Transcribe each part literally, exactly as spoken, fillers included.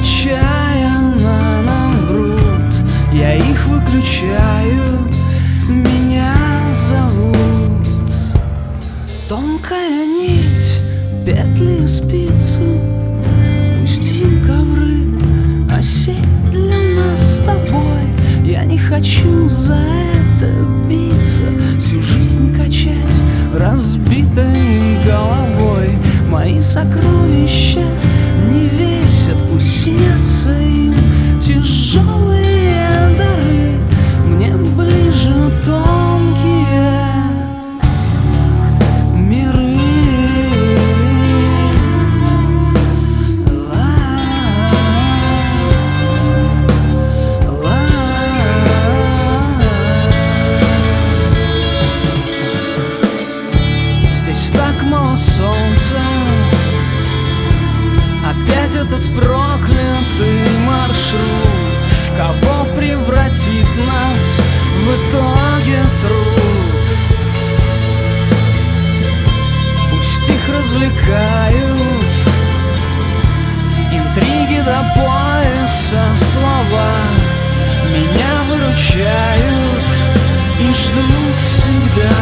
отчаянно нам врут. Я их выключаю, меня зовут. Тонкая нить, петли, спицы, пустим ковры, а сеть для нас с тобой. Я не хочу за это биться, всю жизнь качать разбитой головой. Мои сокровища не весят, пусть снятся им тяжелые дары. Мне ближе тонкие миры. Здесь так мало солнца, опять этот проклятый маршрут. В кого превратит нас в итоге труд? Пусть их развлекают интриги до пояса, слова меня выручают и ждут всегда.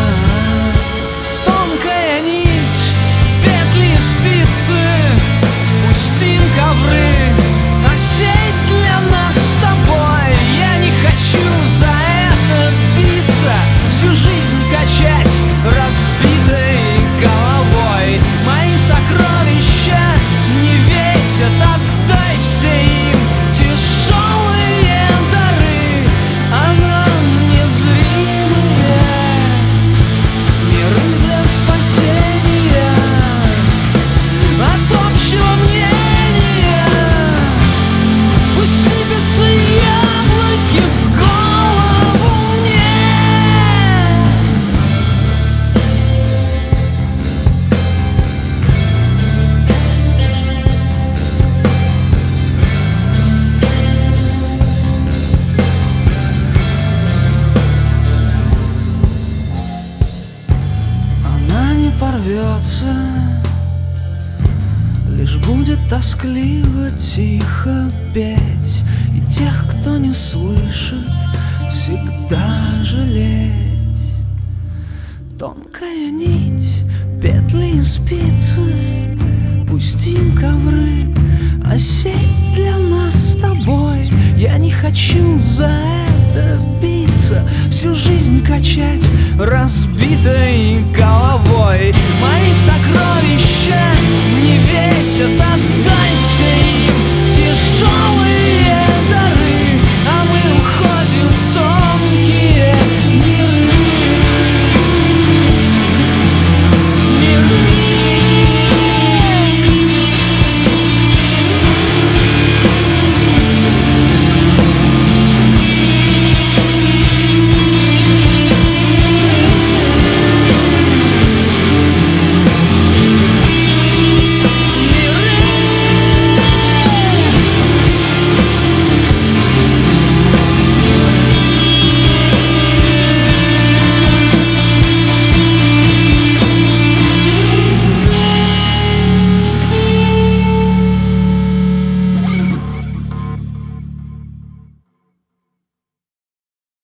Тонкая нить, петли, спицы, пустим ковры, а сеть для нас с тобой. Я не хочу за это биться, всю жизнь качать разбитой головой. Мои сокровища не весят, отдай все им тяжелые дары, а нам незримые миры для спасения от общего мнения. Пусть сыпятся яблоки в голову мне. Она не порвется, лишь будет тоскливо тихо петь, и тех, кто не слышит, всегда жалеть. Тонкая нить, петли и спицы, пустим ковры, а сеть для нас с тобой. Я не хочу за это биться, всю жизнь качать разбитой головой. Мои сокровища не весят, отдай